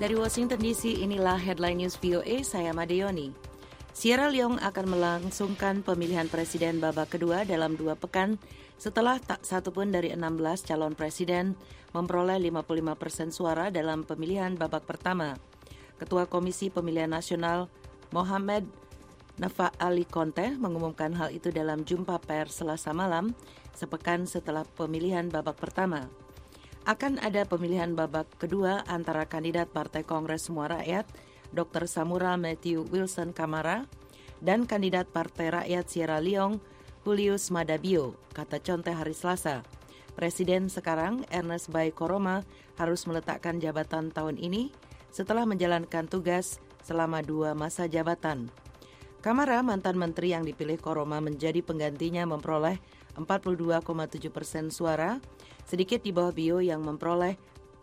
Dari Washington DC, inilah Headline News VOA, saya Madeoni. Sierra Leone akan melangsungkan pemilihan presiden babak kedua dalam 2 pekan setelah tak satu pun dari 16 calon presiden memperoleh 55% suara dalam pemilihan babak pertama. Ketua Komisi Pemilihan Nasional Mohamed Nafa Ali Conte mengumumkan hal itu dalam jumpa pers Selasa malam, sepekan setelah pemilihan babak pertama. Akan ada pemilihan babak kedua antara kandidat Partai Kongres Semua Rakyat, Dr. Samura Matthew Wilson Kamara, dan kandidat Partai Rakyat Sierra Leone, Julius Maada Bio, kata Conte hari Selasa. Presiden sekarang, Ernest Bai Koroma, harus meletakkan jabatan tahun ini setelah menjalankan tugas selama 2 masa jabatan. Kamara, mantan menteri yang dipilih Koroma menjadi penggantinya, memperoleh 42,7% suara, sedikit di bawah Bio yang memperoleh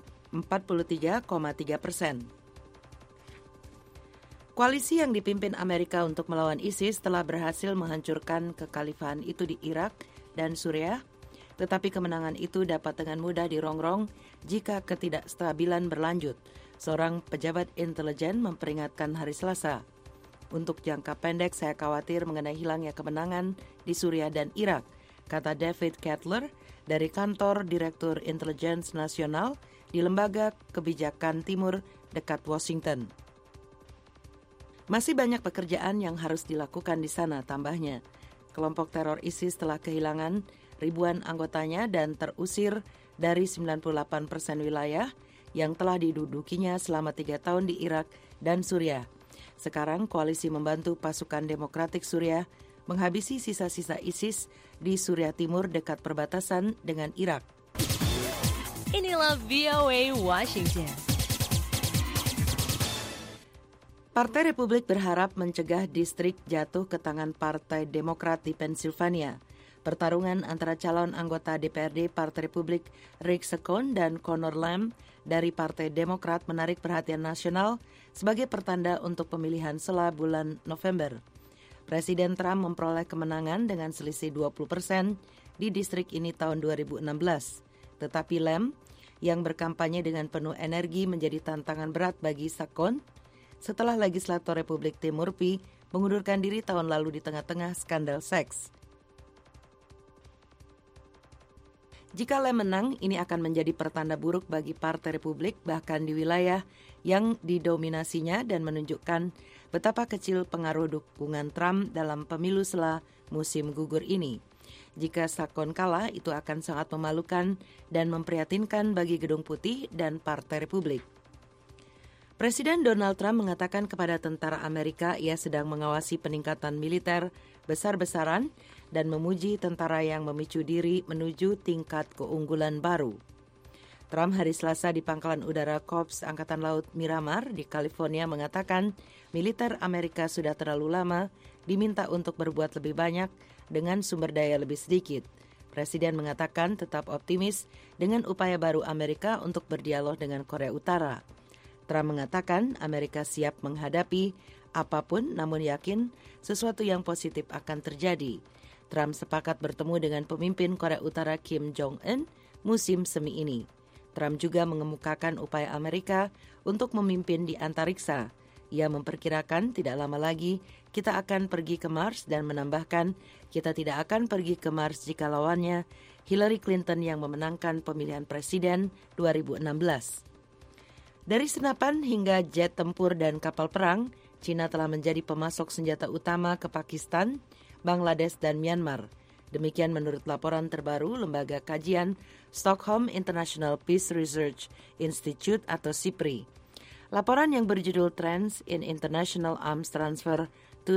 43,3%. Koalisi yang dipimpin Amerika untuk melawan ISIS telah berhasil menghancurkan kekhalifahan itu di Irak dan Suriah, tetapi kemenangan itu dapat dengan mudah dirongrong jika ketidakstabilan berlanjut, seorang pejabat intelijen memperingatkan hari Selasa. Untuk jangka pendek, saya khawatir mengenai hilangnya kemenangan di Suriah dan Irak, kata David Kettler dari kantor Direktur Intelijen Nasional di Lembaga Kebijakan Timur dekat Washington. Masih banyak pekerjaan yang harus dilakukan di sana, tambahnya. Kelompok teror ISIS telah kehilangan ribuan anggotanya dan terusir dari 98% wilayah yang telah didudukinya selama 3 tahun di Irak dan Suriah. Sekarang koalisi membantu pasukan demokratik Suriah menghabisi sisa-sisa ISIS di Suriah Timur dekat perbatasan dengan Irak. Inilah VOA Washington. Partai Republik berharap mencegah distrik jatuh ke tangan Partai Demokrat di Pennsylvania. Pertarungan antara calon anggota DPRD Partai Republik Rick Saccone dan Conor Lamb dari Partai Demokrat menarik perhatian nasional sebagai pertanda untuk pemilihan sela bulan November. Presiden Trump memperoleh kemenangan dengan selisih 20% di distrik ini tahun 2016. Tetapi Lamb, yang berkampanye dengan penuh energi, menjadi tantangan berat bagi Saccone setelah legislator Republik Tim Murphy mengundurkan diri tahun lalu di tengah-tengah skandal seks. Jika Lamb menang, ini akan menjadi pertanda buruk bagi Partai Republik bahkan di wilayah yang didominasinya dan menunjukkan betapa kecil pengaruh dukungan Trump dalam pemilu sela musim gugur ini. Jika Saccone kalah, itu akan sangat memalukan dan memprihatinkan bagi Gedung Putih dan Partai Republik. Presiden Donald Trump mengatakan kepada tentara Amerika ia sedang mengawasi peningkatan militer besar-besaran dan memuji tentara yang memicu diri menuju tingkat keunggulan baru. Trump hari Selasa di Pangkalan Udara Korps Angkatan Laut Miramar di California mengatakan militer Amerika sudah terlalu lama diminta untuk berbuat lebih banyak dengan sumber daya lebih sedikit. Presiden mengatakan tetap optimis dengan upaya baru Amerika untuk berdialog dengan Korea Utara. Trump mengatakan Amerika siap menghadapi apapun namun yakin sesuatu yang positif akan terjadi. Trump sepakat bertemu dengan pemimpin Korea Utara Kim Jong-un musim semi ini. Trump juga mengemukakan upaya Amerika untuk memimpin di antariksa. Ia memperkirakan tidak lama lagi kita akan pergi ke Mars dan menambahkan kita tidak akan pergi ke Mars jika lawannya Hillary Clinton yang memenangkan pemilihan presiden 2016. Dari senapan hingga jet tempur dan kapal perang, China telah menjadi pemasok senjata utama ke Pakistan, Bangladesh, dan Myanmar. Demikian menurut laporan terbaru Lembaga Kajian Stockholm International Peace Research Institute atau SIPRI. Laporan yang berjudul Trends in International Arms Transfer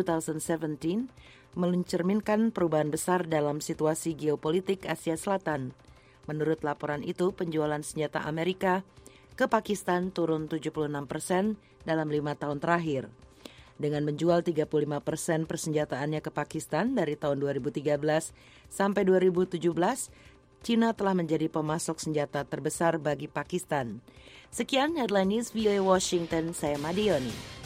2017 mencerminkan perubahan besar dalam situasi geopolitik Asia Selatan. Menurut laporan itu, penjualan senjata Amerika ke Pakistan turun 76% dalam 5 tahun terakhir. Dengan menjual 35% persenjataannya ke Pakistan dari tahun 2013 sampai 2017, China telah menjadi pemasok senjata terbesar bagi Pakistan. Sekian Headline News VOA Washington, saya Madioni.